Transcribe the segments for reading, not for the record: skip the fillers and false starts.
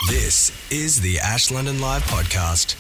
This is the Ash London Live podcast.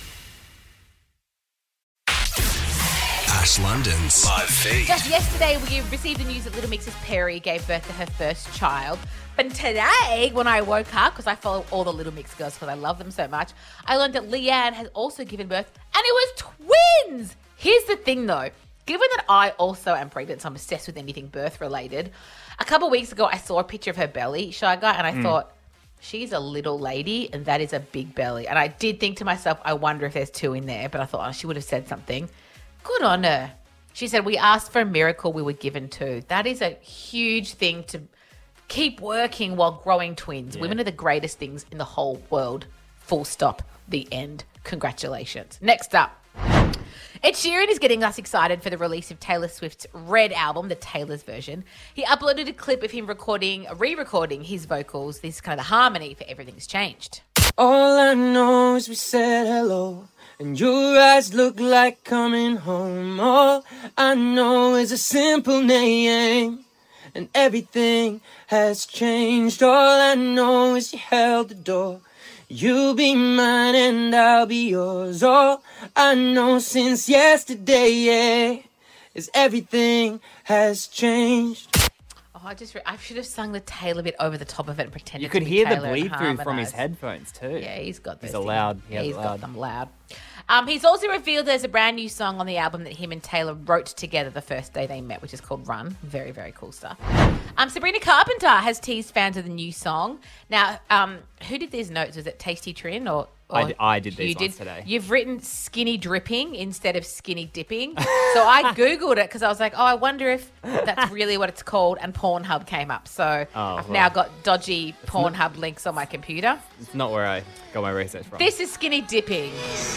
Ash London's live feed. Just yesterday, we received the news that Little Mix's Perry gave birth to her first child. But today, when I woke up, because I follow all the Little Mix girls because I love them so much, I learned that Leanne has also given birth, and it was twins! Here's the thing, though. Given that I also am pregnant, so I'm obsessed with anything birth-related, a couple of weeks ago, I saw a picture of her belly, Shy Guy, and I thought, she's a little lady, and that is a big belly. And I did think to myself, I wonder if there's two in there, but I thought, oh, she would have said something. Good on her. She said, we asked for a miracle, we were given two. That is a huge thing to keep working while growing twins. Yeah. Women are the greatest things in the whole world. Full stop. The end. Congratulations. Next up. Ed Sheeran is getting us excited for the release of Taylor Swift's Red album, the Taylor's version. He uploaded a clip of him re-recording his vocals. This is kind of the harmony for Everything's Changed. All I know is we said hello, and your eyes look like coming home. All I know is a simple name, and everything has changed. All I know is you held the door. You'll be mine and I'll be yours. All I know since yesterday, yeah, is everything has changed. Oh, I should have sung the Taylor bit over the top of it and pretended you could to be hear Taylor the bleed and through from harmonise. his headphones too. Yeah, he's got those. He's loud. He's got them loud. He's also revealed there's a brand new song on the album that him and Taylor wrote together the first day they met, which is called Run. Very, very cool stuff. Sabrina Carpenter has teased fans of the new song. Now, who did these notes? Was it Tasty Trin or I did these you ones today. You've written skinny dripping instead of skinny dipping. So I Googled it because I was like, I wonder if that's really what it's called. And Pornhub came up. So I've now got dodgy Pornhub links on my computer. It's not where I got my research from. This is skinny dipping.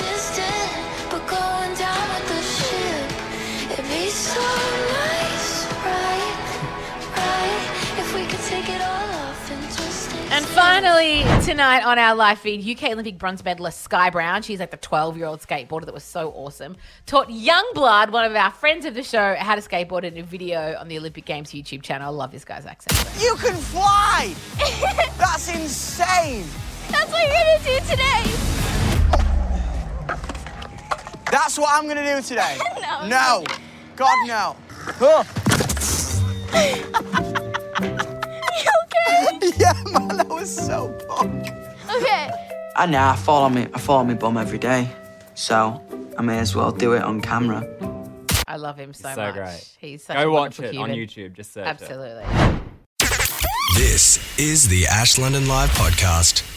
But going down with the ship, it'd be so nice, right, if we could take it all off and just stay. And finally, tonight on our live feed, UK Olympic bronze medalist Sky Brown, she's like the 12-year-old skateboarder that was so awesome, taught Youngblood, one of our friends of the show, how to skateboard in a video on the Olympic Games YouTube channel. I love this guy's accent. You can fly! That's insane! That's what you're gonna do today. That's what I'm going to do today. No. God, no. You okay? Yeah, man, that was so punk. Okay. I fall on my bum every day, so I may as well do it on camera. I love him so So much. great. He's such Go a watch wonderful it human. on YouTube. Just search it. Absolutely. This is the Ash London Live podcast.